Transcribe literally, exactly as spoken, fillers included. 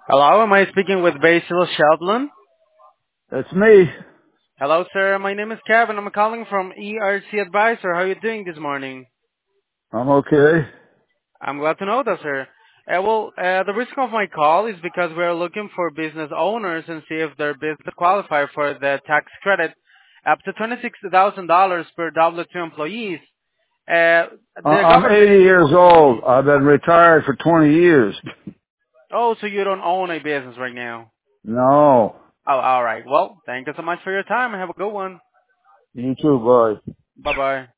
Hello, am I speaking with Basil Sheldon? That's me. Hello, sir. My name is Kevin. I'm calling from E R C Advisor. How are you doing this morning? I'm okay. I'm glad to know that, sir. Uh, well, uh, the reason of my call is because we're looking for business owners and see if their business qualify for the tax credit up to twenty-six thousand dollars per W two employees. Uh, I- the I'm government. eighty years old. I've been retired for twenty years. Oh, so you don't own a business right now? No. Oh, all right. Well, thank you so much for your time. Have a good one. You too, bud. Bye bye.